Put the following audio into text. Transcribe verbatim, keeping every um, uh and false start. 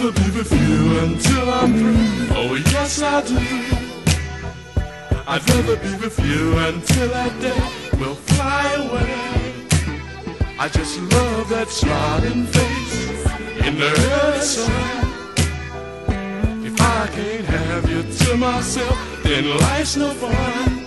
rather be with you until I'm through. Oh yes I do. I'd rather be with you until that day will fly away. I just love that smiling face in the early sun. If I can't have you to myself, then life's no fun.